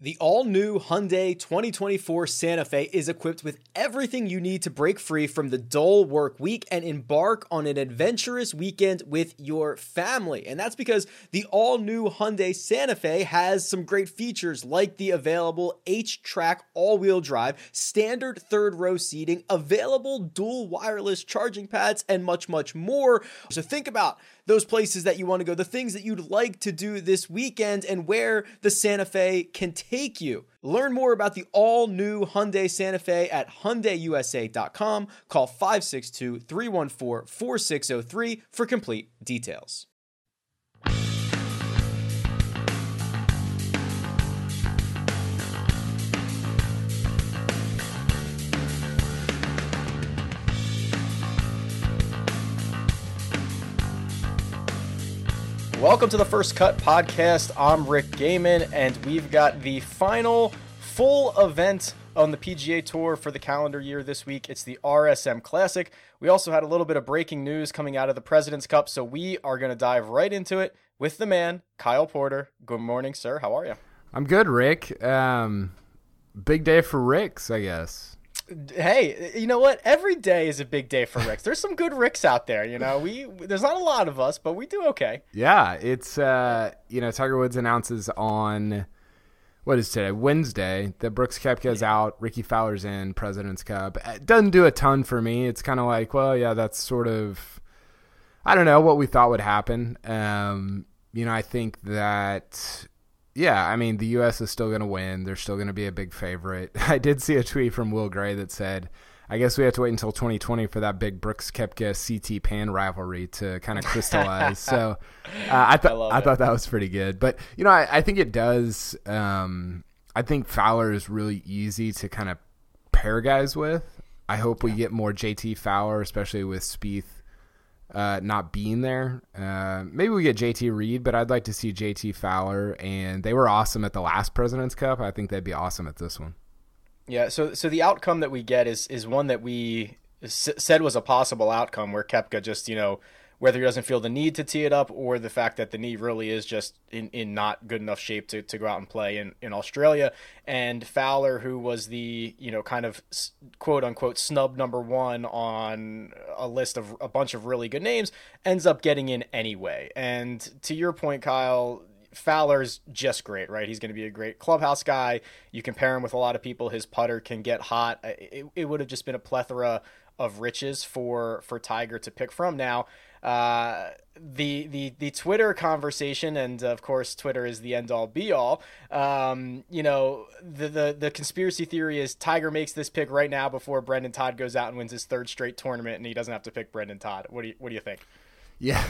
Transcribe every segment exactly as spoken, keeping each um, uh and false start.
The all-new Hyundai twenty twenty-four Santa Fe is equipped with everything you need to break free from the dull work week and embark on an adventurous weekend with your family. And that's because the all-new Hyundai Santa Fe has some great features like the available H-Track all-wheel drive, standard third-row seating, available dual wireless charging pads, and much, much more. So think about those places that you want to go, the things that you'd like to do this weekend, and where the Santa Fe can take you. Learn more about the all-new Hyundai Santa Fe at Hyundai U S A dot com. Call five six two, three one four, four six zero three for complete details. Welcome to the First Cut Podcast. I'm Rick Gaiman, and we've got the final full event on the P G A Tour for the calendar year this week. It's the R S M Classic. We also had a little bit of breaking news coming out of the President's Cup, so we are going to dive right into it with the man, Kyle Porter. Good morning, sir. How are you? I'm good, Rick. Um, big day for Ricks, I guess. Hey, you know what? Every day is a big day for Ricks. There's some good Ricks out there, you know. We there's not a lot of us, but we do okay. Yeah, it's uh, you know, Tiger Woods announces on what is today, Wednesday, that Brooks Koepka's out, Ricky Fowler's in, President's Cup. It doesn't do a ton for me. It's kind of like, well, yeah, that's sort of, I don't know, what we thought would happen. Um, you know, I think that. Yeah, I mean, the U S is still going to win. They're still going to be a big favorite. I did see a tweet from Will Gray that said, I guess we have to wait until twenty twenty for that big Brooks Koepka C T Pan rivalry to kind of crystallize. so uh, I, th- I, I thought that was pretty good. But, you know, I, I think it does. Um, I think Fowler is really easy to kind of pair guys with. I hope we get more J T Fowler, especially with Spieth Uh, not being there. Uh, maybe we get J T Reed, but I'd like to see J T Fowler, and they were awesome at the last President's Cup. I think they'd be awesome at this one. Yeah, so so the outcome that we get is is one that we s- said was a possible outcome, where Koepka just, you know, whether he doesn't feel the need to tee it up or the fact that the knee really is just in, in not good enough shape to, to go out and play in, in Australia. And Fowler, who was the, you know, kind of quote unquote snub number one on a list of a bunch of really good names, ends up getting in anyway. And to your point, Kyle, Fowler's just great, right? He's going to be a great clubhouse guy. You can pair him with a lot of people. His putter can get hot. It, it would have just been a plethora of riches for, for Tiger to pick from. Now, uh, the, the, the Twitter conversation, and of course, Twitter is the end all be all. Um, you know, the, the, the conspiracy theory is Tiger makes this pick right now before Brendan Todd goes out and wins his third straight tournament, and he doesn't have to pick Brendan Todd. What do you, what do you think? Yeah.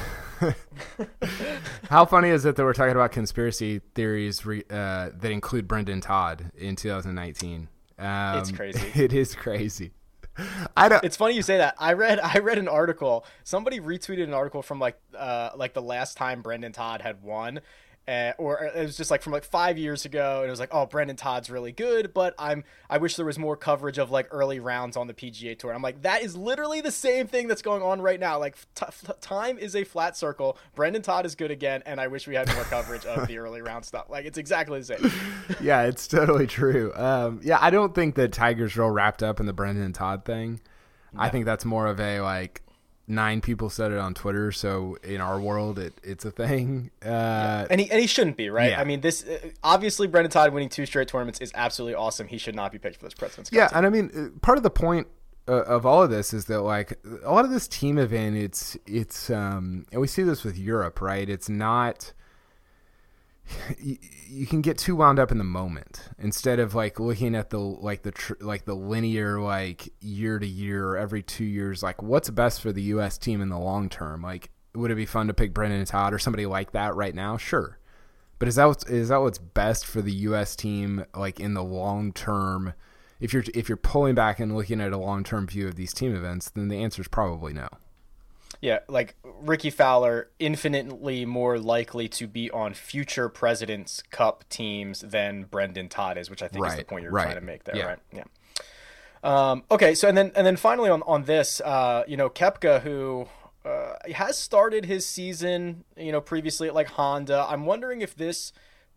How funny is it that we're talking about conspiracy theories re, uh, that include Brendan Todd in two thousand nineteen? Um, it's crazy. It is crazy. I don't. It's funny you say that. I read I read an article. Somebody retweeted an article from like uh like the last time Brendan Todd had won, uh, or it was just like from like five years ago. And it was like, oh, Brendan Todd's really good, but I'm I wish there was more coverage of like early rounds on the P G A Tour. I'm like, that is literally the same thing that's going on right now. Like t- time is a flat circle. Brendan Todd is good again, and I wish we had more coverage of the early round stuff. Like it's exactly the same. Yeah, it's totally true. Um, yeah, I don't think that Tiger's real wrapped up in the Brendan Todd thing. No. I think that's more of a like nine people said it on Twitter, so in our world it it's a thing. Uh, yeah. And he and he shouldn't be, right? Yeah. I mean, this obviously Brendan Todd winning two straight tournaments is absolutely awesome. He should not be picked for this President's Cup. Yeah, team. and I mean, part of the point uh, of all of this is that like a lot of this team event, it's it's um, and we see this with Europe, right? It's not. You, you can get too wound up in the moment instead of like looking at the like the tr- like the linear like year to year or every two years, like what's best for the U S team in the long term. Like, would it be fun to pick Brendan Todd or somebody like that right now? Sure, but is that what's, is that what's best for the U S team like in the long term? If you're if you're pulling back and looking at a long term view of these team events, then the answer is probably no. Yeah, like Ricky Fowler, infinitely more likely to be on future President's Cup teams than Brendan Todd is, which I think right, is the point you're right. trying to make there, yeah. right? Yeah. Um, okay, so and then and then finally on on this, uh, you know, Koepka, who uh, has started his season, you know, previously at like Honda. I'm wondering if this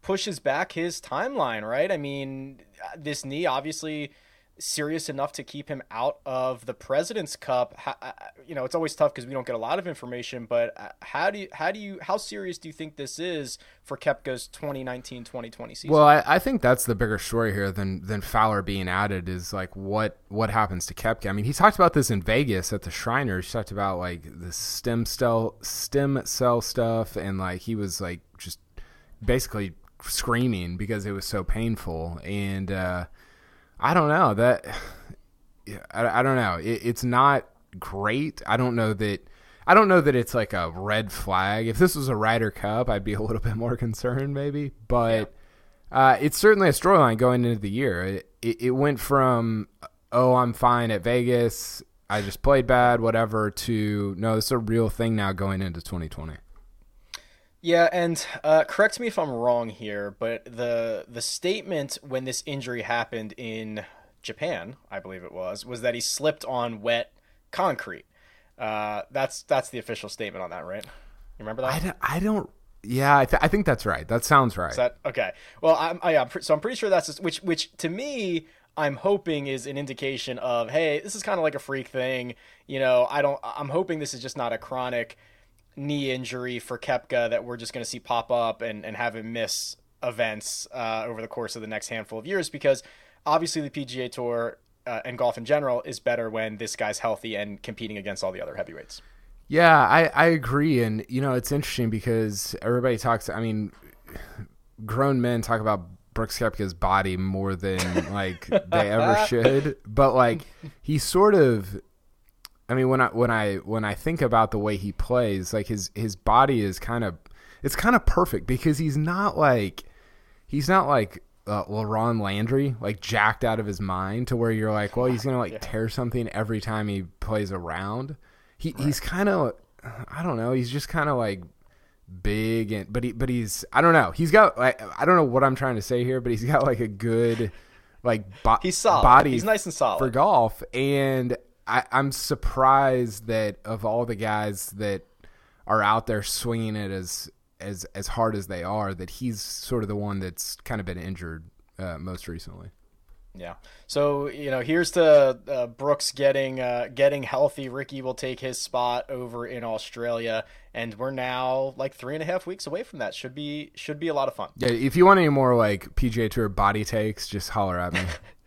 pushes back his timeline, right? I mean, this knee obviously serious enough to keep him out of the President's Cup. How, you know, it's always tough because we don't get a lot of information, but how do you, how do you, how serious do you think this is for Koepka's twenty nineteen twenty twenty season? Well, I, I think that's the bigger story here than, than Fowler being added is like what, what happens to Koepka. I mean, he talked about this in Vegas at the Shriners. He talked about like the stem cell, stem cell stuff. And like, he was like just basically screaming because it was so painful. And, uh, I don't know that. I, I don't know. It, it's not great. I don't know that. I don't know that it's like a red flag. If this was a Ryder Cup, I'd be a little bit more concerned, maybe. But yeah. uh, it's certainly a storyline going into the year. It, it, it went from oh, I'm fine at Vegas, I just played bad, whatever, to no, it's a real thing now going into twenty twenty. Yeah, and uh, correct me if I'm wrong here, but the the statement when this injury happened in Japan, I believe it was, was that he slipped on wet concrete. Uh, that's that's the official statement on that, right? You remember that? I don't. I don't yeah, I, th- I think that's right. That sounds right. Is that okay? Well, I'm I, I'm pre- so I'm pretty sure that's just, which which to me I'm hoping is an indication of, hey, this is kind of like a freak thing. You know, I don't. I'm hoping this is just not a chronic knee injury for Koepka that we're just going to see pop up and, and have him miss events uh, over the course of the next handful of years, because obviously the P G A Tour uh, and golf in general is better when this guy's healthy and competing against all the other heavyweights. Yeah, I, I agree. And, you know, it's interesting because everybody talks, I mean, grown men talk about Brooks Koepka's body more than like they ever should. But like he sort of, I mean, when I when I when I think about the way he plays, like his his body is kind of it's kind of perfect because he's not like he's not like uh, LaRon Landry, like jacked out of his mind to where you're like, well, he's gonna like yeah. tear something every time he plays a round. He right. he's kind of I don't know, he's just kind of like big and but he but he's I don't know, he's got like I don't know what I'm trying to say here, but he's got like a good like bo- he's solid. body. He's nice and solid for golf. And I, I'm surprised that of all the guys that are out there swinging it as as as hard as they are, that he's sort of the one that's kind of been injured uh, most recently. Yeah. So, you know, here's to uh, Brooks getting uh, getting healthy. Ricky will take his spot over in Australia, and we're now like three and a half weeks away from that. Should be should be a lot of fun. Yeah. If you want any more like P G A Tour body takes, just holler at me.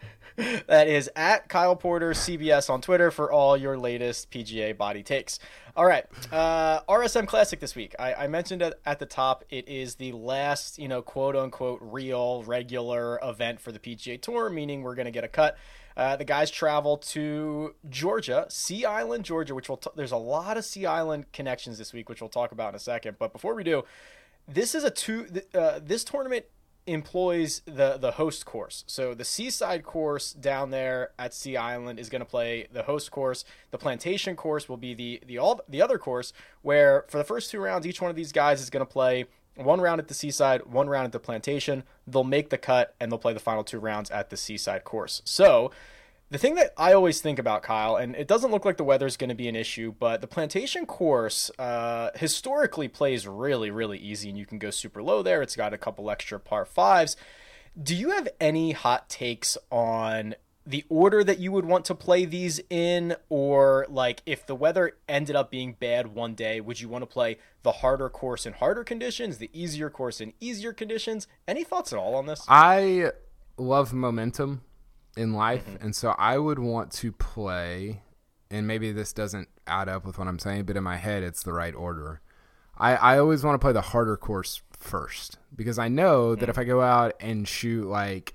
That is at Kyle Porter C B S on Twitter for all your latest P G A body takes. All right, uh, R S M Classic this week. I, I mentioned at, at the top, it is the last, you know, quote unquote real regular event for the P G A Tour, meaning we're going to get a cut. Uh, the guys travel to Georgia, Sea Island, Georgia, which will t- there's a lot of Sea Island connections this week, which we'll talk about in a second. But before we do, this is a two. Uh, this tournament employs the the host course. So the Seaside course down there at Sea Island is going to play the host course. The Plantation course will be the the all the other course, where for the first two rounds each one of these guys is going to play one round at the Seaside, one round at the Plantation. They'll make the cut and they'll play the final two rounds at the Seaside course. So the thing that I always think about, Kyle, and it doesn't look like the weather is going to be an issue, but the Plantation course uh, historically plays really, really easy, and you can go super low there. It's got a couple extra par fives. Do you have any hot takes on the order that you would want to play these in, or like if the weather ended up being bad one day, would you want to play the harder course in harder conditions, the easier course in easier conditions? Any thoughts at all on this? I love momentum in life, Mm-hmm. and so I would want to play, and maybe this doesn't add up with what I'm saying, but in my head it's the right order. I, I always want to play the harder course first, because I know that mm. if I go out and shoot like,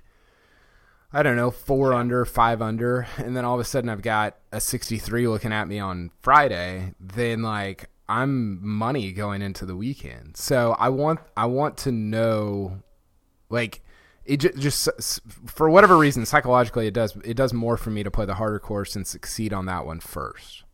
I don't know, four yeah. under, five under, and then all of a sudden I've got a sixty-three looking at me on Friday, then like I'm money going into the weekend. So I want I want to know, like, it just, just for whatever reason, psychologically, it does it does more for me to play the harder course and succeed on that one first.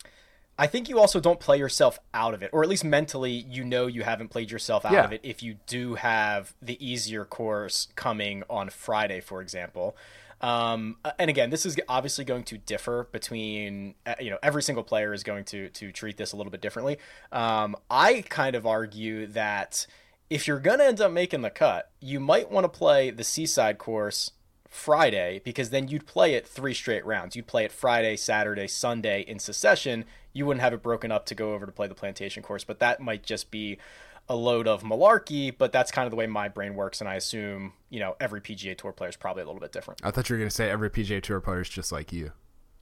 I think you also don't play yourself out of it, or at least mentally, you know you haven't played yourself out yeah. of it if you do have the easier course coming on Friday, for example. Um, and again, this is obviously going to differ between, you know, every single player is going to to treat this a little bit differently. Um, I kind of argue that if you're going to end up making the cut, you might want to play the Seaside course Friday, because then you'd play it three straight rounds. You'd play it Friday, Saturday, Sunday in succession. You wouldn't have it broken up to go over to play the Plantation course, but that might just be a load of malarkey, but that's kind of the way my brain works, and I assume, you know, every P G A Tour player is probably a little bit different. I thought you were going to say every P G A Tour player is just like you.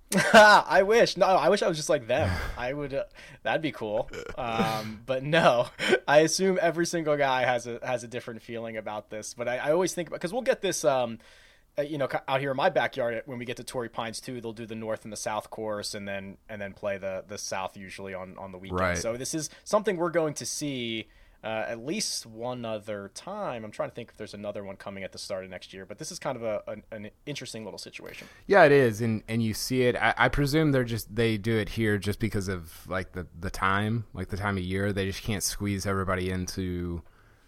I wish. No, I wish I was just like them. I would. Uh, that'd be cool. Um, but no, I assume every single guy has a has a different feeling about this. But I, I always think about, because we'll get this. Um, uh, you know, out here in my backyard, when we get to Torrey Pines too, they'll do the North and the South course, and then and then play the the South usually on on the weekend. Right. So this is something we're going to see. Uh, at least one other time. I'm trying to think if there's another one coming at the start of next year, but this is kind of a, an, an interesting little situation. Yeah, it is, and and you see it. I, I presume they're just they do it here just because of like the, the time, like the time of year. They just can't squeeze everybody into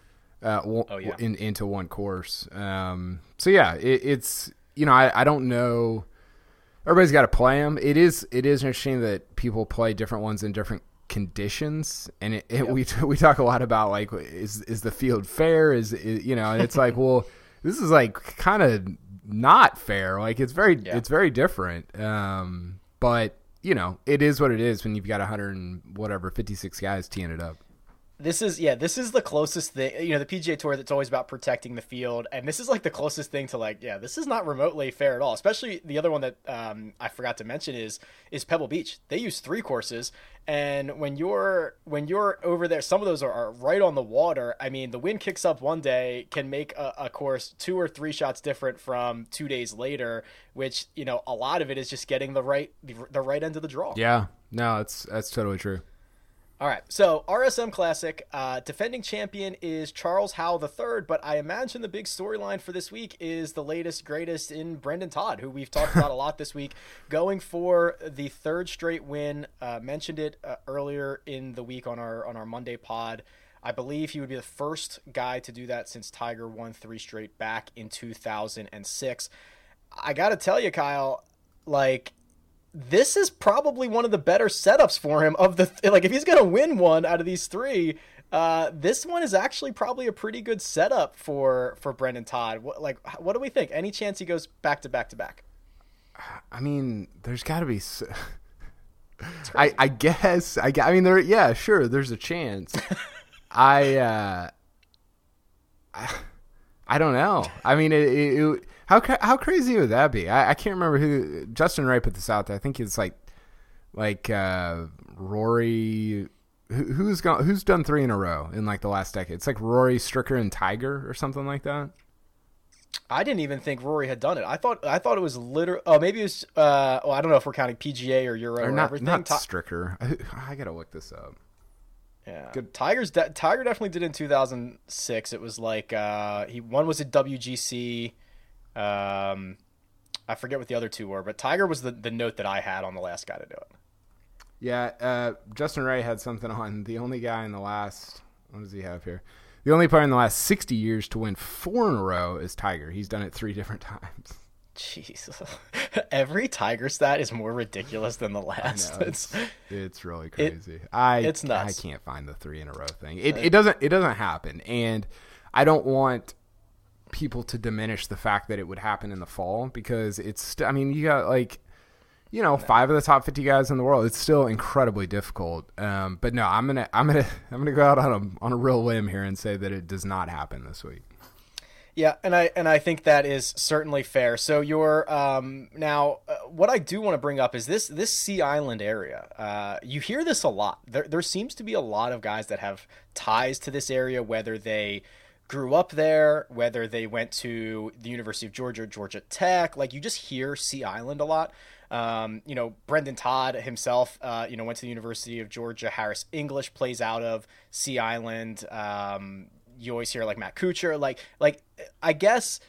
uh w- oh, yeah. in, into one course. Um, so yeah, it, it's you know I, I don't know. Everybody's got to play them. It is it is interesting that people play different ones in different conditions, and it, it, yep. we we talk a lot about like is is the field fair, is, is you know, and it's like, well, this is like kind of not fair, like it's very yeah. it's very different, um but you know, it is what it is when you've got one hundred and whatever fifty-six guys teeing it up. This is, yeah, this is the closest thing, you know, the P G A Tour, that's always about protecting the field. And this is like the closest thing to like, yeah, this is not remotely fair at all. Especially the other one that um, I forgot to mention is, is Pebble Beach. They use three courses. And when you're, when you're over there, some of those are, are right on the water. I mean, the wind kicks up one day can make a, a course two or three shots different from two days later, which, you know, a lot of it is just getting the right, the, the right end of the draw. Yeah, no, it's, that's totally true. All right, so R S M Classic, uh, defending champion is Charles Howell the third, but I imagine the big storyline for this week is the latest, greatest in Brendan Todd, who we've talked about a lot this week, going for the third straight win. Uh, mentioned it uh, earlier in the week on our on our Monday pod. I believe he would be the first guy to do that since Tiger won three straight back in two thousand six. I got to tell you, Kyle, like, this is probably one of the better setups for him of the, th- like if he's going to win one out of these three, uh, this one is actually probably a pretty good setup for, for Brendan Todd. What, like, what do we think? Any chance he goes back to back to back? I mean, there's gotta be, so... I, I guess, I, I mean, there, yeah, sure. There's a chance. I, uh, I, I don't know. I mean, it, it, it How how crazy would that be? I, I can't remember who Justin Wright put this out there. I think it's like like uh, Rory. Who, who's gone? Who's done three in a row in like the last decade? It's like Rory, Stricker, and Tiger or something like that. I didn't even think Rory had done it. I thought I thought it was literally. Oh, maybe it was. Uh, well, I don't know if we're counting P G A or Euro or, or not, everything. Not Ti- Stricker. I, I gotta look this up. Yeah, good. Tiger's de- Tiger definitely did it in two thousand six. It was like uh, he one was at W G C. Um, I forget what the other two were, but Tiger was the, the note that I had on the last guy to do it. Yeah, uh, Justin Wright had something on the only guy in the last. What does he have here? The only player in the last sixty years to win four in a row is Tiger. He's done it three different times. Jeez, every Tiger stat is more ridiculous than the last. Know, it's, it's really crazy. It, I it's nuts. I can't find the three in a row thing. It it doesn't it doesn't happen, and I don't want people to diminish the fact that it would happen in the fall, because it's, I mean, you got like, you know, five of the top fifty guys in the world. It's still incredibly difficult. Um, but no, I'm going to, I'm going to, I'm going to go out on a, on a real limb here and say that it does not happen this week. Yeah. And I, and I think that is certainly fair. So you're, um, now uh, what I do want to bring up is this, this Sea Island area. Uh, you hear this a lot. There, there seems to be a lot of guys that have ties to this area, whether they grew up there, whether they went to the University of Georgia, Georgia Tech. Like, you just hear Sea Island a lot. Um, you know, Brendan Todd himself, uh, you know, went to the University of Georgia. Harris English plays out of Sea Island. Um, you always hear like Matt Kuchar. Like, like I guess,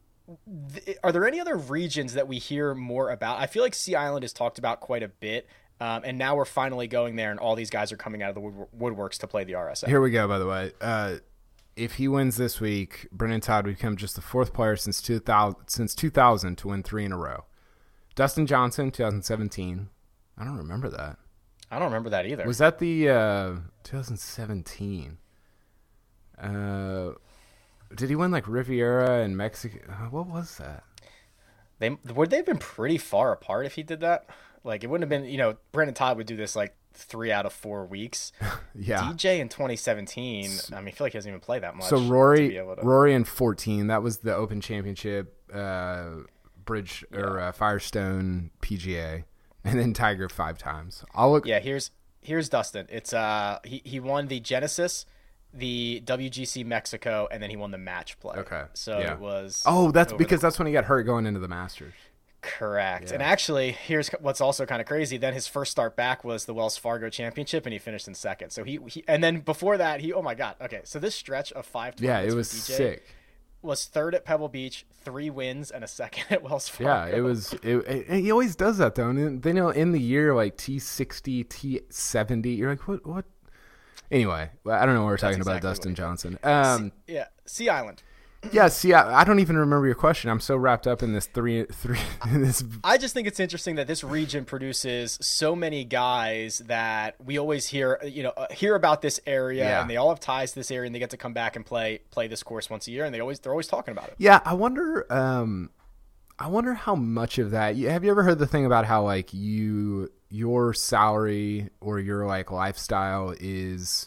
th- are there any other regions that we hear more about? I feel like Sea Island is talked about quite a bit. Um, and now we're finally going there, and all these guys are coming out of the wood- woodworks to play the R S M. Here we go, by the way. Uh, If he wins this week, Brendan Todd would become just the fourth player since two thousand, since two thousand to win three in a row. Dustin Johnson, twenty seventeen. I don't remember that. I don't remember that either. Was that the uh, twenty seventeen? Uh, did he win like Riviera and Mexico? What was that? They would they've been pretty far apart if he did that. Like it wouldn't have been, you know, Brandon Todd would do this like three out of four weeks. Yeah. D J in twenty seventeen, I mean, I feel like he doesn't even play that much. So Rory, to to... Rory in fourteen, that was the Open Championship, uh, Bridge yeah. or uh, Firestone P G A, and then Tiger five times. I'll look. Yeah, here's here's Dustin. It's uh he he won the Genesis, the W G C Mexico, and then he won the match play. Okay. So yeah. it was. Oh, that's because the... that's when he got hurt going into the Masters. Correct. Yeah. And actually, here's what's also kind of crazy. Then his first start back was the Wells Fargo Championship, and he finished in second. So he, he and then before that, he oh my god. Okay, so this stretch of five yeah, it was D J sick. Was third at Pebble Beach, three wins, and a second at Wells Fargo. Yeah, it was. It, it, he always does that though. And then, you know, in the year like T sixty, T seventy, you're like, what? What? Anyway, I don't know what we're talking exactly about, Dustin Johnson. Um, sea, yeah, Sea Island. Yeah, see, I, I don't even remember your question. I'm so wrapped up in this three, three. In this. I just think it's interesting that this region produces so many guys that we always hear, you know, uh, hear about this area, yeah. and they all have ties to this area, and they get to come back and play play this course once a year, and they always they're always talking about it. Yeah, I wonder. Um, I wonder how much of that. Have you ever heard the thing about how like you your salary or your like lifestyle is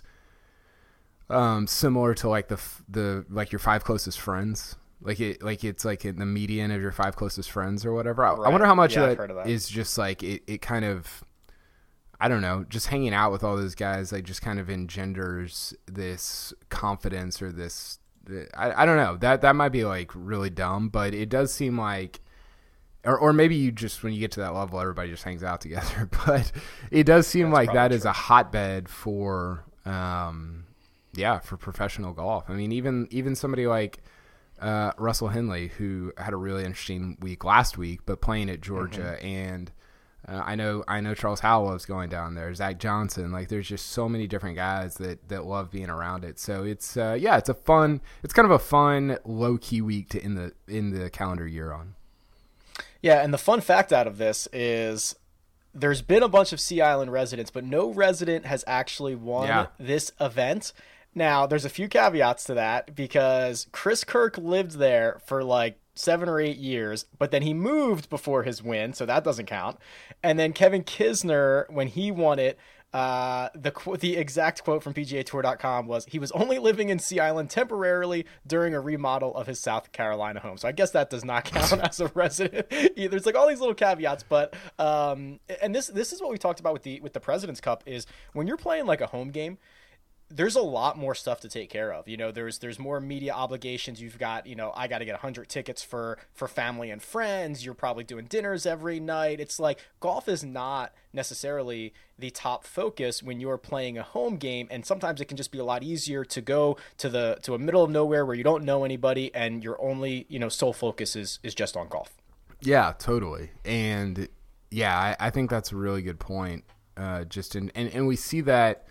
um similar to like the the like your five closest friends, like it like it's like in the median of your five closest friends or whatever. I, right. I wonder how much yeah, of, that of that is just like it, it kind of I don't know, just hanging out with all those guys like just kind of engenders this confidence or this I, I don't know, that that might be like really dumb, but it does seem like or or maybe you just when you get to that level everybody just hangs out together, but it does seem That's like that true. is a hotbed for um yeah, for professional golf. I mean, even even somebody like uh, Russell Henley, who had a really interesting week last week, but playing at Georgia, mm-hmm. and uh, I know I know Charles Howell loves going down there. Zach Johnson, like there's just so many different guys that, that love being around it. So it's uh, yeah, it's a fun, it's kind of a fun low key week to end the in the calendar year on. Yeah, and the fun fact out of this is there's been a bunch of Sea Island residents, but no resident has actually won yeah. this event. Now, there's a few caveats to that because Chris Kirk lived there for like seven or eight years, but then he moved before his win, so that doesn't count. And then Kevin Kisner, when he won it, uh, the the exact quote from P G A Tour dot com was, he was only living in Sea Island temporarily during a remodel of his South Carolina home. So I guess that does not count as a resident either. It's like all these little caveats, but um, and this this is what we talked about with the with the President's Cup is when you're playing like a home game, there's a lot more stuff to take care of. You know, there's there's more media obligations. You've got, you know, I got to get one hundred tickets for for family and friends. You're probably doing dinners every night. It's like golf is not necessarily the top focus when you're playing a home game, and sometimes it can just be a lot easier to go to the to a middle of nowhere where you don't know anybody and your only, you know, sole focus is is just on golf. Yeah, totally. And yeah, I, I think that's a really good point. Uh, just in and, and we see that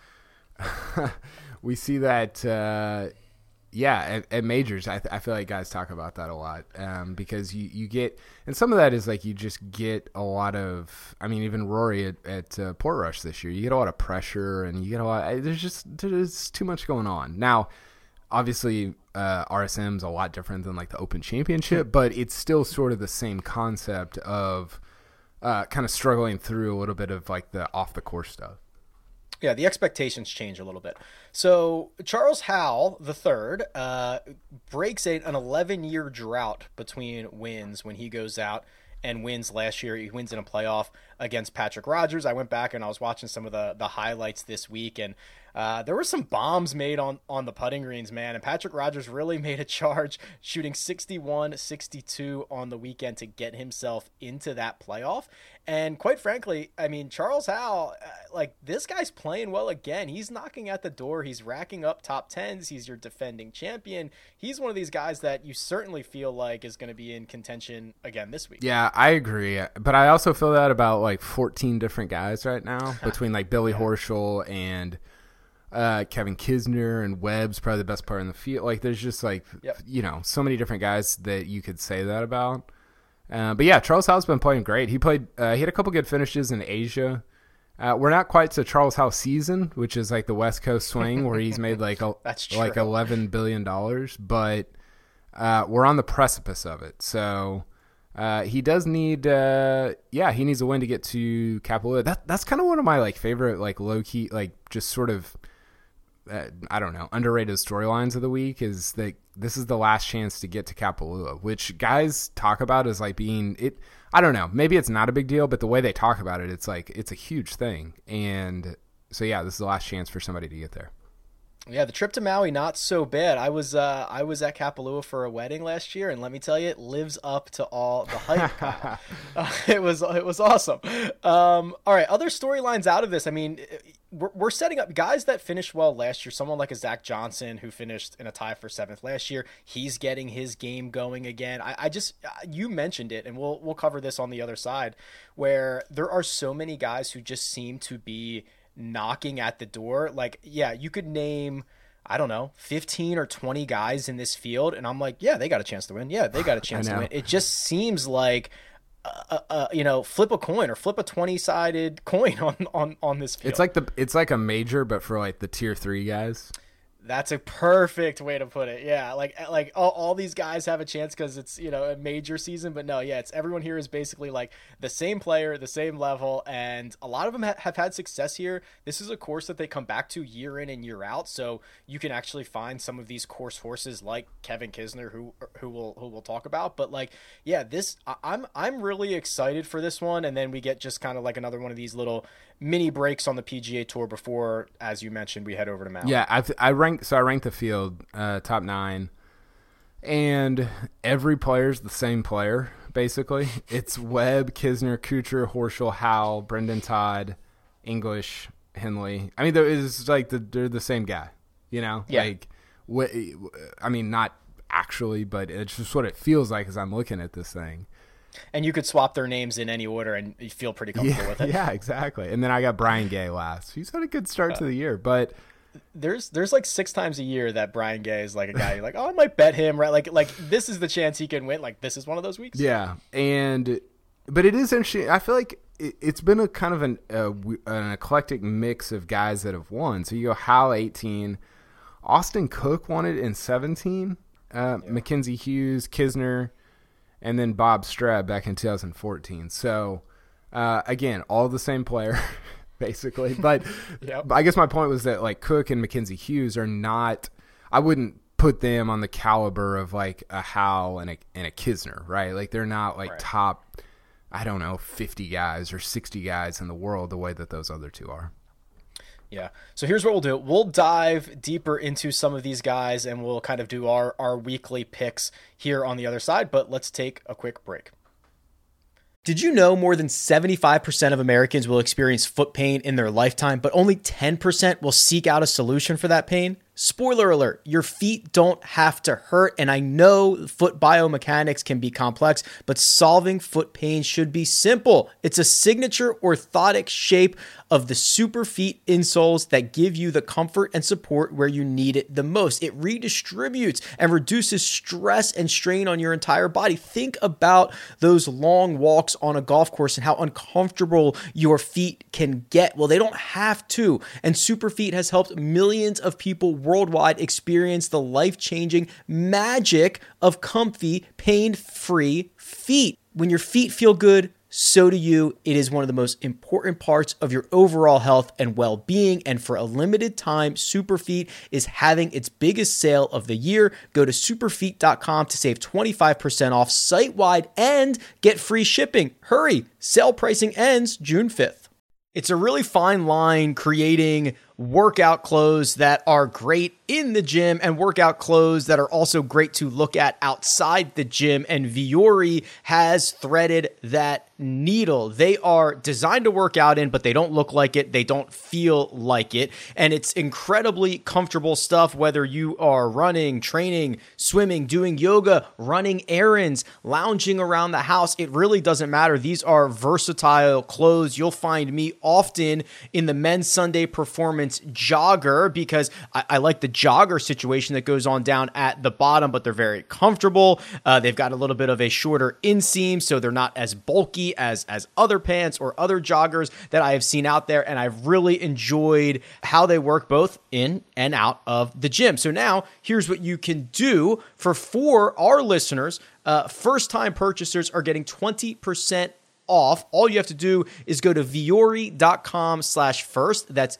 we see that, uh, yeah, at, at majors. I, I feel like guys talk about that a lot um, because you, you get, and some of that is like you just get a lot of. I mean, even Rory at, at uh, Portrush this year, you get a lot of pressure, and you get a lot. There's just there's too much going on now. Obviously, uh, R S M's a lot different than like the Open Championship, but it's still sort of the same concept of uh, kind of struggling through a little bit of like the off the course stuff. Yeah, the expectations change a little bit. So Charles Howell the third uh, breaks a, an eleven-year drought between wins when he goes out and wins last year. He wins in a playoff against Patrick Rogers. I went back and I was watching some of the, the highlights this week, and uh, there were some bombs made on, on the putting greens, man. And Patrick Rogers really made a charge, shooting sixty-one sixty-two on the weekend to get himself into that playoff. And quite frankly, I mean, Charles Howell, uh, like, this guy's playing well again. He's knocking at the door. He's racking up top tens. He's your defending champion. He's one of these guys that you certainly feel like is going to be in contention again this week. Yeah, I agree. But I also feel that about like fourteen different guys right now between like Billy yeah. Horschel and uh, Kevin Kisner, and Webb's probably the best player in the field. Like, there's just like, yep. you know, so many different guys that you could say that about. Uh, but yeah, Charles Howell's been playing great. He played. Uh, he had a couple good finishes in Asia. Uh, we're not quite to Charles Howe season, which is like the West Coast swing where he's made like a, That's like true. eleven billion dollars, but uh, we're on the precipice of it. So uh, he does need, uh, yeah, he needs a win to get to Kapalua. That that's kind of one of my like favorite like low key like just sort of uh, I don't know underrated storylines of the week is that this is the last chance to get to Kapalua, which guys talk about as like being it. I don't know. Maybe it's not a big deal, but the way they talk about it, it's like it's a huge thing. And so, yeah, this is the last chance for somebody to get there. Yeah, the trip to Maui, not so bad. I was uh, I was at Kapalua for a wedding last year, and let me tell you, it lives up to all the hype. uh, it was it was awesome. Um, all right, other storylines out of this. I mean, we're, we're setting up guys that finished well last year. Someone like a Zach Johnson who finished in a tie for seventh last year. He's getting his game going again. I, I just you mentioned it, and we'll we'll cover this on the other side, where there are so many guys who just seem to be knocking at the door. Like, yeah, you could name, I don't know, fifteen or twenty guys in this field, and I'm like, yeah, they got a chance to win. Yeah, they got a chance to win. It just seems like, uh, uh, you know, flip a coin or flip a twenty-sided coin on, on, on this field. It's like the it's like a major, but for like the tier three guys. That's a perfect way to put it. Yeah, like like all, all these guys have a chance because it's, you know, a major season. But no, yeah, it's everyone here is basically like the same player, the same level, and a lot of them ha- have had success here. This is a course that they come back to year in and year out, so you can actually find some of these course horses like Kevin Kisner, who who will who we'll talk about. But like, yeah, this I'm I'm really excited for this one, and then we get just kind of like another one of these little mini breaks on the P G A Tour before, as you mentioned, we head over to Maui. Yeah, I I rank so I ranked the field uh, top nine, and every player's the same player basically. It's Webb, Kisner, Kuchar, Horschel, Howell, Brendan Todd, English, Henley. I mean, it's like the, they're the same guy. You know, yeah. Like, wh- I mean, not actually, but it's just what it feels like as I'm looking at this thing. And you could swap their names in any order and you feel pretty comfortable yeah, with it. Yeah, exactly. And then I got Brian Gay last. He's had a good start uh, to the year, but there's there's like six times a year that Brian Gay is like a guy you're like, oh, I might bet him, right? Like like this is the chance he can win. Like this is one of those weeks. Yeah, and but it is interesting. I feel like it, it's been a kind of an uh, an eclectic mix of guys that have won. So you go Hal eighteen, Austin Cook won it in seventeen, uh, yeah. Mackenzie Hughes, Kisner, and then Bob Streb back in two thousand fourteen. So, uh, again, all the same player, basically. But yep. I guess my point was that, like, Cook and Mackenzie Hughes are not – I wouldn't put them on the caliber of, like, a Howell and a, and a Kisner, right? Like, they're not, like, right. top, I don't know, fifty guys or sixty guys in the world the way that those other two are. Yeah. So here's what we'll do. We'll dive deeper into some of these guys and we'll kind of do our, our weekly picks here on the other side, but let's take a quick break. Did you know more than seventy-five percent of Americans will experience foot pain in their lifetime, but only ten percent will seek out a solution for that pain? Spoiler alert, your feet don't have to hurt, and I know foot biomechanics can be complex, but solving foot pain should be simple. It's a signature orthotic shape of the Superfeet insoles that give you the comfort and support where you need it the most. It redistributes and reduces stress and strain on your entire body. Think about those long walks on a golf course and how uncomfortable your feet can get. Well, they don't have to, and Superfeet has helped millions of people worldwide experience the life-changing magic of comfy, pain-free feet. When your feet feel good, so do you. It is one of the most important parts of your overall health and well-being. And for a limited time, Superfeet is having its biggest sale of the year. Go to superfeet dot com to save twenty-five percent off site-wide and get free shipping. Hurry! Sale pricing ends June fifth. It's a really fine line creating workout clothes that are great in the gym and workout clothes that are also great to look at outside the gym. And Vuori has threaded that needle. They are designed to work out in, but they don't look like it. They don't feel like it. And it's incredibly comfortable stuff, whether you are running, training, swimming, doing yoga, running errands, lounging around the house. It really doesn't matter. These are versatile clothes. You'll find me often in the men's Sunday Performance Giants jogger because I, I like the jogger situation that goes on down at the bottom, but they're very comfortable. Uh, they've got a little bit of a shorter inseam, so they're not as bulky as, as other pants or other joggers that I have seen out there. And I've really enjoyed how they work both in and out of the gym. So now here's what you can do for, for our listeners. Uh, first-time purchasers are getting twenty percent off. All you have to do is go to vuori.com slash first. That's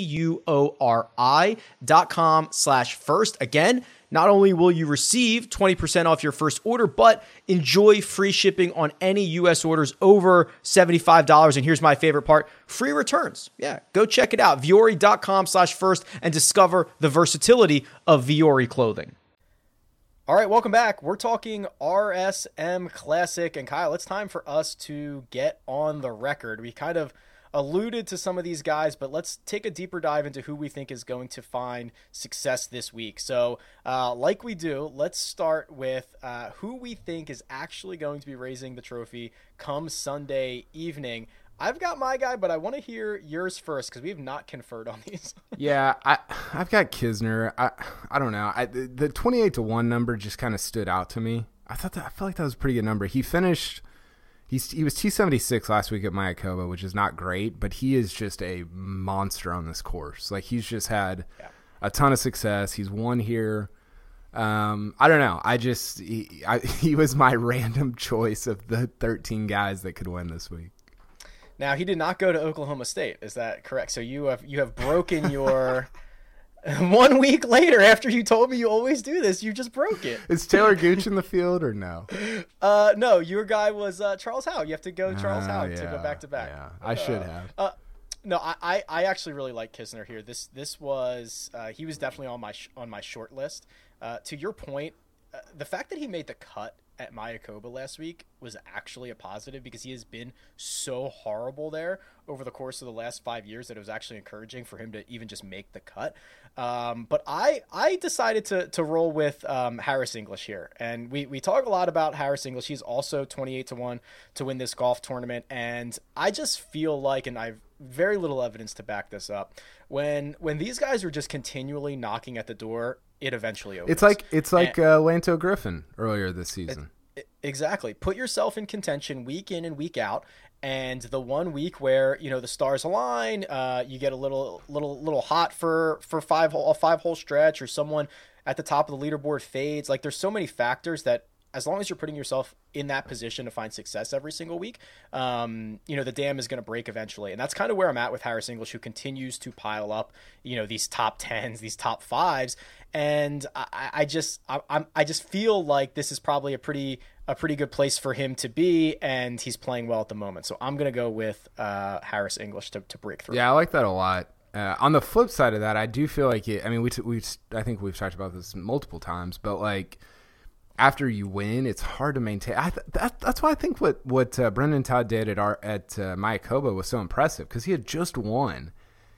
V-U-O-R-I dot com slash first. Again, not only will you receive twenty percent off your first order, but enjoy free shipping on any U S orders over seventy-five dollars. And here's my favorite part, free returns. Yeah, go check it out. vuori.com slash first and discover the versatility of Vuori clothing. All right, welcome back. We're talking R S M Classic. And Kyle, it's time for us to get on the record. We kind of alluded to some of these guys, but let's take a deeper dive into who we think is going to find success this week. So uh, like we do, let's start with uh, who we think is actually going to be raising the trophy come Sunday evening. I've got my guy, but I want to hear yours first because we have not conferred on these. yeah, I, I've got Kisner. I I don't know. I, the twenty-eight to one number just kind of stood out to me. I thought that I felt like that was a pretty good number. He finished. He's he was T seventy-six last week at Mayakoba, which is not great, but he is just a monster on this course. Like he's just had yeah. a ton of success. He's won here. Um, I don't know. I just he, I, he was my random choice of the thirteen guys that could win this week. Now, he did not go to Oklahoma State. Is that correct? So you have you have broken your one week later after you told me you always do this, you just broke it. Is Taylor Gooch in the field or no? Uh, no, your guy was uh, Charles Howell. You have to go Charles uh, Howell yeah, to go back to back. Yeah, I should have. Uh, uh, no, I, I actually really like Kisner here. This this was uh, he was definitely on my sh- on my short list. Uh, to your point, uh, the fact that he made the cut at Mayakoba last week was actually a positive because he has been so horrible there over the course of the last five years that it was actually encouraging for him to even just make the cut. Um, but I I decided to to roll with um, Harris English here, and we we talk a lot about Harris English. He's also twenty-eight to one to win this golf tournament, and I just feel like, and I've very little evidence to back this up, when when these guys are just continually knocking at the door, it eventually opens. It's like it's like and, uh, Lanto Griffin earlier this season. It, it, exactly. Put yourself in contention week in and week out, and the one week where you know the stars align, uh, you get a little little little hot for for five hole a five hole stretch, or someone at the top of the leaderboard fades. Like there's so many factors that, as long as you're putting yourself in that position to find success every single week, um, you know, the dam is going to break eventually. And that's kind of where I'm at with Harris English, who continues to pile up, you know, these top tens, these top fives. And I, I just, I, I'm, I just feel like this is probably a pretty, a pretty good place for him to be. And he's playing well at the moment. So I'm going to go with uh, Harris English to, to break through. Yeah, I like that a lot. Uh, on the flip side of that, I do feel like it, I mean, we, t- we, I think we've talked about this multiple times, but like, after you win, it's hard to maintain. I th- that, that's why I think what what uh, Brendan Todd did at our, at uh, Mayakoba was so impressive, because he had just won,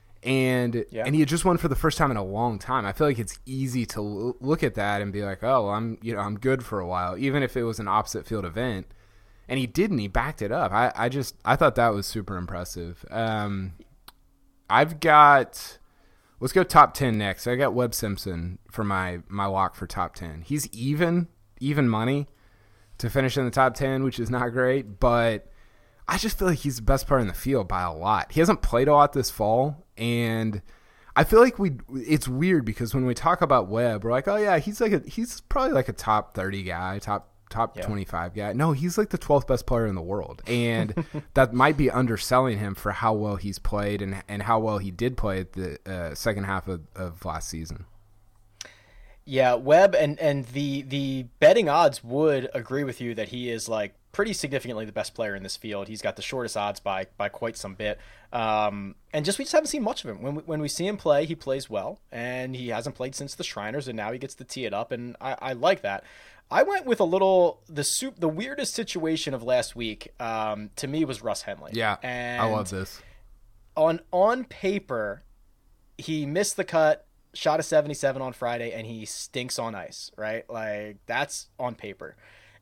and yeah. and he had just won for the first time in a long time. I feel like it's easy to l- look at that and be like, oh, well, I'm you know I'm good for a while, even if it was an opposite field event. And he didn't. He backed it up. I, I just I thought that was super impressive. Um, I've got. Let's go top ten next. I got Webb Simpson for my my lock for top ten. He's even. even money to finish in the top ten, which is not great, but I just feel like he's the best player in the field by a lot. He hasn't played a lot this fall, and I feel like we it's weird because when we talk about Webb, we're like, oh yeah, he's like a he's probably like a top thirty guy, top top yeah. twenty-five guy. No, he's like the twelfth best player in the world, and that might be underselling him for how well he's played and and how well he did play at the uh, second half of, of last season. Yeah, Webb and, and the the betting odds would agree with you that he is like pretty significantly the best player in this field. He's got the shortest odds by by quite some bit. Um, and just we just haven't seen much of him. When we, when we see him play, he plays well, and he hasn't played since the Shriners, and now he gets to tee it up, and I, I like that. I went with a little the soup. The weirdest situation of last week um, to me was Russ Henley. Yeah, and I love this. On on paper, he missed the cut. Shot a seventy-seven on Friday, and he stinks on ice, right? Like, that's on paper.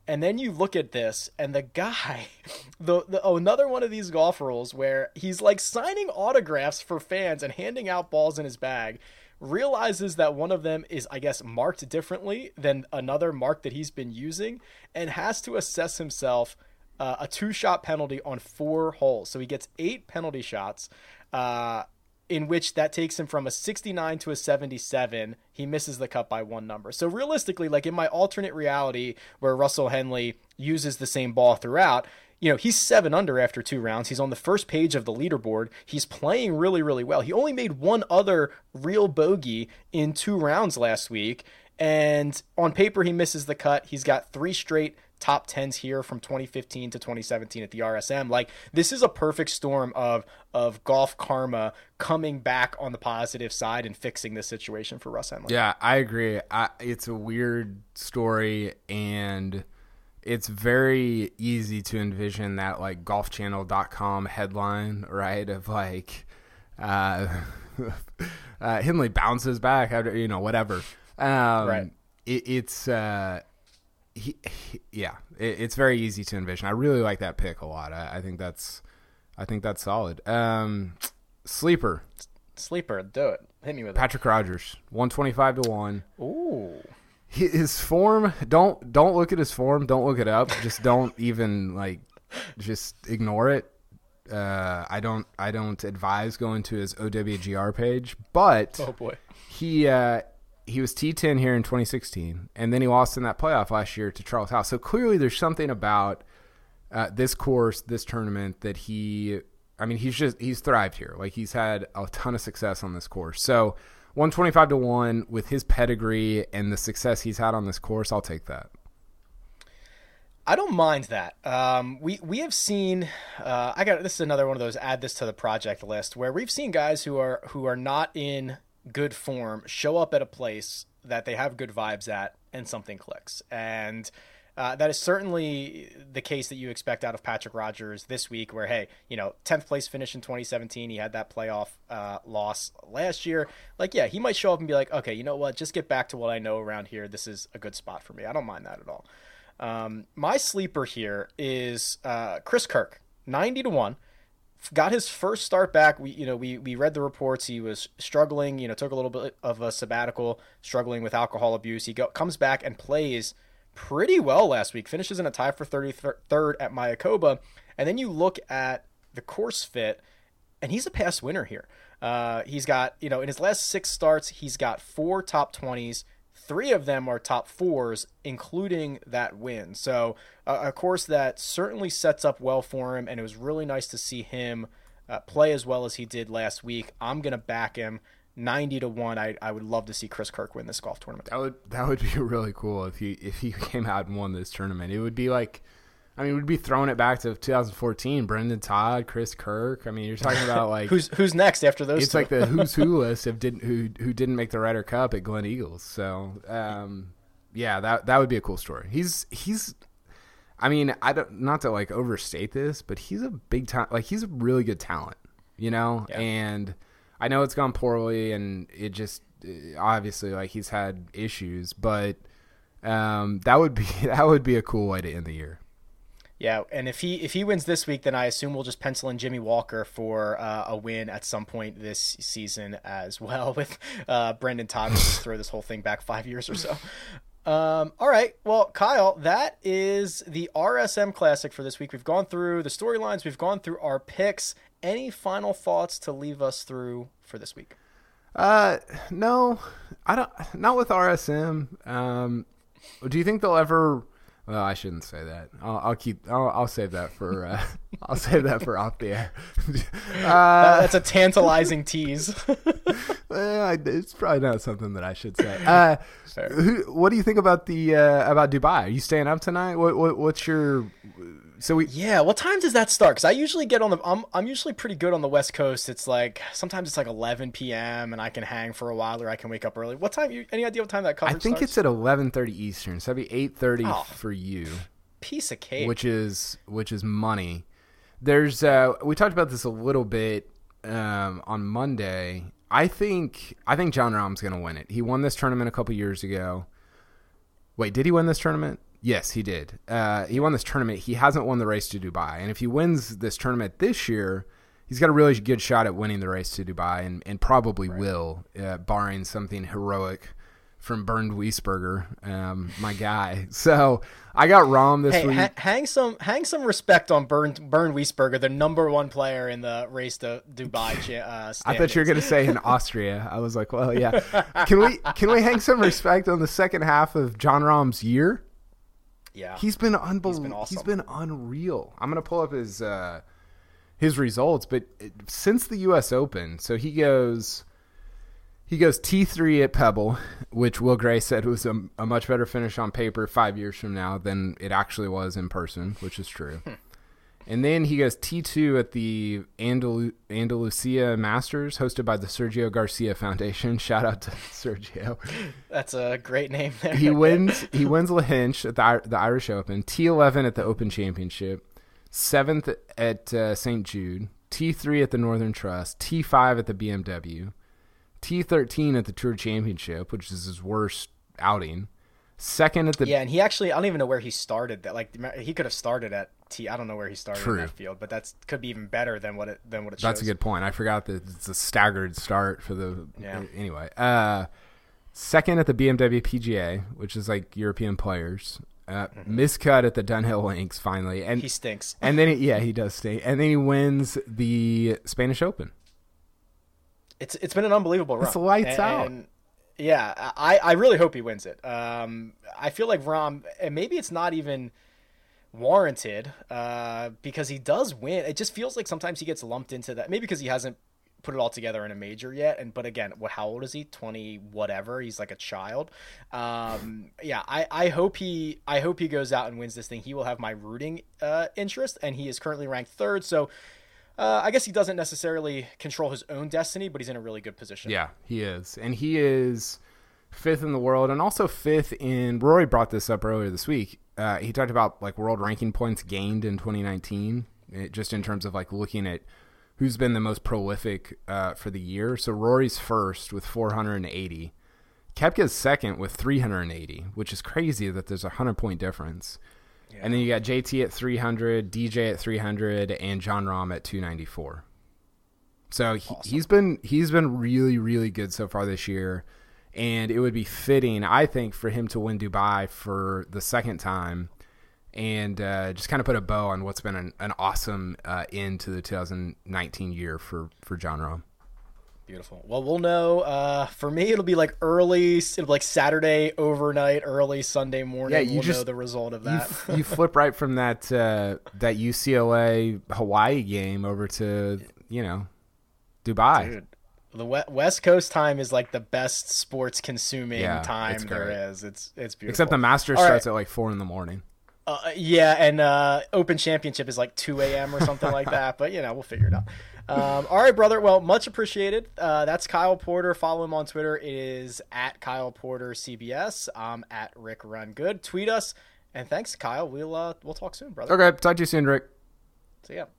And then you look at this, and the guy, the, the oh, another one of these golf rules where he's like signing autographs for fans and handing out balls in his bag, realizes that one of them is, I guess, marked differently than another mark that he's been using, and has to assess himself uh, a two-shot penalty on four holes. So he gets eight penalty shots, uh, in which that takes him from a sixty-nine to a seventy-seven. He misses the cut by one number. So realistically, like in my alternate reality where Russell Henley uses the same ball throughout, you know, he's seven under after two rounds. He's on the first page of the leaderboard. He's playing really, really well. He only made one other real bogey in two rounds last week. And on paper, he misses the cut. He's got three straight top tens here from twenty fifteen to twenty seventeen at the R S M. Like, this is a perfect storm of of golf karma coming back on the positive side and fixing this situation for Russ Henley. Yeah, I agree. I, it's a weird story, and it's very easy to envision that like golf channel dot com headline, right, of like uh, uh Henley bounces back after, you know, whatever. Um, right. It, it's uh He, he, yeah, it, it's very easy to envision. I really like that pick a lot. I, I think that's, I think that's solid. Um, sleeper, sleeper, do it. Hit me with Patrick it. Rodgers, one twenty-five to one. Ooh, his form. Don't don't look at his form. Don't look it up. Just don't even like, just ignore it. Uh, I don't I don't advise going to his O W G R page, but oh boy, he. Uh, He was T ten here in twenty sixteen, and then he lost in that playoff last year to Charles House. So clearly there's something about uh, this course, this tournament, that he – I mean, he's just – he's thrived here. Like, he's had a ton of success on this course. So one twenty-five to one with his pedigree and the success he's had on this course, I'll take that. I don't mind that. Um, we we have seen. Uh, I got this is another one of those add this to the project list where we've seen guys who are who are not in good form show up at a place that they have good vibes at and something clicks. And uh, that is certainly the case that you expect out of Patrick Rodgers this week, where, hey, you know, tenth place finish in twenty seventeen. He had that playoff uh, loss last year. Like, yeah, he might show up and be like, okay, you know what? Just get back to what I know around here. This is a good spot for me. I don't mind that at all. Um, my sleeper here is uh, Chris Kirk, ninety to one. Got his first start back. We, you know, we, we read the reports. He was struggling, you know, took a little bit of a sabbatical, struggling with alcohol abuse. He go, comes back and plays pretty well last week, finishes in a tie for thirty-third at Mayakoba. And then you look at the course fit, and he's a past winner here. Uh, he's got, you know, in his last six starts, he's got four top twenties. Three of them are top fours, including that win. So uh, a course that certainly sets up well for him, and it was really nice to see him uh, play as well as he did last week. I'm going to back him ninety to one. I, I would love to see Chris Kirk win this golf tournament. That would that would be really cool if he if he came out and won this tournament. It would be like, I mean, we'd be throwing it back to two thousand fourteen. Brendan Todd, Chris Kirk. I mean, you're talking about like who's who's next after those. It's two? like the who's who list of didn't who who didn't make the Ryder Cup at Glen Eagles. So um, yeah, that that would be a cool story. He's he's, I mean, I don't not to like overstate this, but he's a big time. Like, he's a really good talent, you know. Yeah. And I know it's gone poorly, and it just obviously like he's had issues, but um, that would be that would be a cool way to end the year. Yeah, and if he if he wins this week, then I assume we'll just pencil in Jimmy Walker for uh, a win at some point this season as well. With uh, Brendan Todd, we'll just throw this whole thing back five years or so. Um, all right, well, Kyle, that is the R S M Classic for this week. We've gone through the storylines, we've gone through our picks. Any final thoughts to leave us through for this week? Uh, no, I don't. Not with R S M. Um, do you think they'll ever? Well, I shouldn't say that. I'll, I'll keep. I'll, I'll save that for. Uh, I'll save that for off the air. Uh, That's a tantalizing tease. Well, it's probably not something that I should say. Uh, who, what do you think about the uh, about Dubai? Are you staying up tonight? What, what what's your? So we. Yeah. What time does that start? Because I usually get on the. I'm I'm usually pretty good on the West Coast. It's like sometimes it's like eleven p.m. and I can hang for a while, or I can wake up early. What time? You any idea what time that coverage I think starts? it's at eleven thirty Eastern. So that'd be eight thirty oh, for you. Piece of cake. Which is which is money. There's uh, we talked about this a little bit um, on Monday. I think I think Jon Rahm's going to win it. He won this tournament a couple years ago. Wait, did he win this tournament? Yes, he did. Uh, he won this tournament. He hasn't won the Race to Dubai. And if he wins this tournament this year, he's got a really good shot at winning the Race to Dubai, and, and probably right. will, uh, barring something heroic from Bernd Wiesberger, um, my guy. So I got Rahm this hey, week. Ha- hang some hang some respect on Bernd, Bernd Wiesberger, the number one player in the Race to Dubai. Uh, I thought you were going to say in Austria. I was like, well, yeah. Can we can we hang some respect on the second half of Jon Rahm's year? Yeah, he's been unbelievable. He's been, awesome. he's been unreal. I'm going to pull up his uh, his results, but since the U S Open, so he goes. He goes T three at Pebble, which Will Gray said was a, a much better finish on paper five years from now than it actually was in person, which is true. And then he goes T two at the Andal- Andalusia Masters, hosted by the Sergio Garcia Foundation. Shout out to Sergio. That's a great name there. He wins He wins Lahinch at the, the Irish Open, T eleven at the Open Championship, seventh at uh, Saint Jude, T three at the Northern Trust, T five at the B M W, T thirteen at the Tour Championship, which is his worst outing. Second at the yeah, and he actually I don't even know where he started. That like he could have started at T. I don't know where he started True. in that field, but that's could be even better than what it than what it shows. That's a good point. I forgot that it's a staggered start for the yeah. Anyway, uh, second at the B M W P G A, which is like European players. Uh, mm-hmm. Miscut at the Dunhill Links finally, and he stinks. And then he, yeah, he does stink. And then he wins the Spanish Open. It's it's been an unbelievable run. It's lights and, out. And yeah, I, I really hope he wins it. Um, I feel like Rahm, and maybe it's not even warranted uh, because he does win. It just feels like sometimes he gets lumped into that. Maybe because he hasn't put it all together in a major yet. And but again, what? How old is he? twenty whatever. He's like a child. Um, yeah, I, I hope he I hope he goes out and wins this thing. He will have my rooting uh, interest, and he is currently ranked third. So. Uh, I guess he doesn't necessarily control his own destiny, but he's in a really good position. Yeah, he is. And he is fifth in the world and also fifth in – Rory brought this up earlier this week. Uh, he talked about like world ranking points gained in twenty nineteen, it, just in terms of like looking at who's been the most prolific uh, for the year. So Rory's first with four hundred eighty. Koepka's second with three hundred eighty, which is crazy that there's a one hundred point difference. Yeah. And then you got J T at three hundred, D J at three hundred, and Jon Rahm at two ninety-four. So he, awesome. he's been he's been really, really good so far this year. And it would be fitting, I think, for him to win Dubai for the second time and uh, just kind of put a bow on what's been an, an awesome uh, end to the two thousand nineteen year for, for Jon Rahm. Beautiful. Well, we'll know. Uh, for me, it'll be like early, it'll be like Saturday overnight, early Sunday morning. Yeah, you we'll just know the result of that. You, you flip right from that uh, that U C L A Hawaii game over to you know Dubai. Dude, the West Coast time is like the best sports consuming yeah, time there is. It's it's beautiful. Except the Masters All starts right. at like four in the morning. Uh, yeah, and uh, Open Championship is like two a.m. or something like that. But, you know, we'll figure it out. Um, all right, brother. Well, much appreciated. Uh, that's Kyle Porter. Follow him on Twitter. It is at Kyle Porter C B S. I'm at Rick Run Good. Tweet us. And thanks, Kyle. We'll uh, we'll talk soon, brother. Okay. Talk to you soon, Rick. See ya.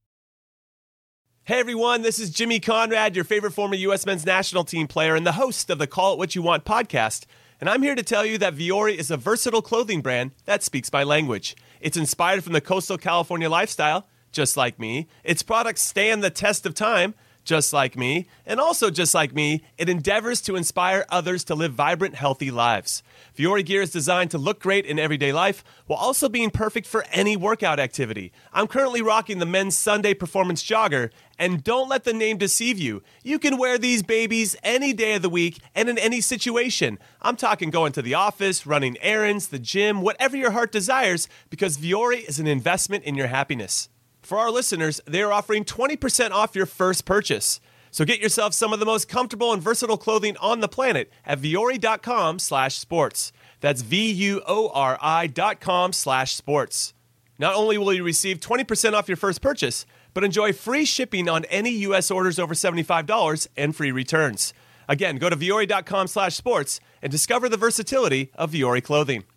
Hey, everyone. This is Jimmy Conrad, your favorite former U S men's national team player and the host of the Call It What You Want podcast. And I'm here to tell you that Vuori is a versatile clothing brand that speaks my language. It's inspired from the coastal California lifestyle, just like me. Its products stand the test of time, just like me. And also just like me, it endeavors to inspire others to live vibrant, healthy lives. Vuori gear is designed to look great in everyday life while also being perfect for any workout activity. I'm currently rocking the men's Sunday Performance Jogger, and don't let the name deceive you. You can wear these babies any day of the week and in any situation. I'm talking going to the office, running errands, the gym, whatever your heart desires, because Vuori is an investment in your happiness. For our listeners, they are offering twenty percent off your first purchase. So get yourself some of the most comfortable and versatile clothing on the planet at Vuori.com slash sports. That's V-U-O-R-I dot com slash sports. Not only will you receive twenty percent off your first purchase, but enjoy free shipping on any U S orders over seventy-five dollars and free returns. Again, go to Vuori.com slash sports and discover the versatility of Vuori clothing.